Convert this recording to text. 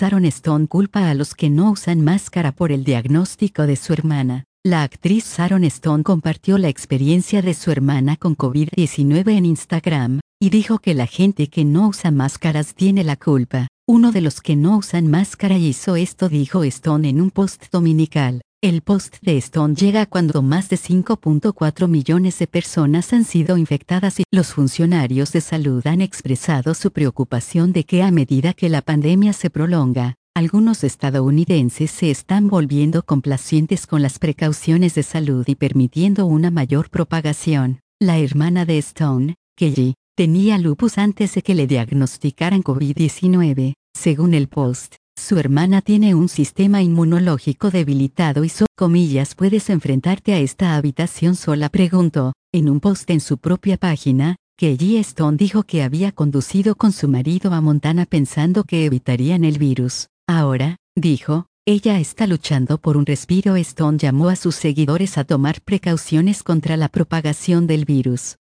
Sharon Stone culpa a los que no usan máscara por el diagnóstico de su hermana. La actriz Sharon Stone compartió la experiencia de su hermana con COVID-19 en Instagram, y dijo que la gente que no usa máscaras tiene la culpa. Uno de los que no usan máscara hizo esto, dijo Stone en un post dominical. El post de Stone llega cuando más de 5.4 millones de personas han sido infectadas y los funcionarios de salud han expresado su preocupación de que a medida que la pandemia se prolonga, algunos estadounidenses se están volviendo complacientes con las precauciones de salud y permitiendo una mayor propagación. La hermana de Stone, Kelly, tenía lupus antes de que le diagnosticaran COVID-19, según el post. Su hermana tiene un sistema inmunológico debilitado y ¿puedes enfrentarte a esta habitación sola?, preguntó. En un post en su propia página, Kelly Stone dijo que había conducido con su marido a Montana pensando que evitarían el virus. Ahora, dijo, ella está luchando por un respiro. Stone llamó a sus seguidores a tomar precauciones contra la propagación del virus.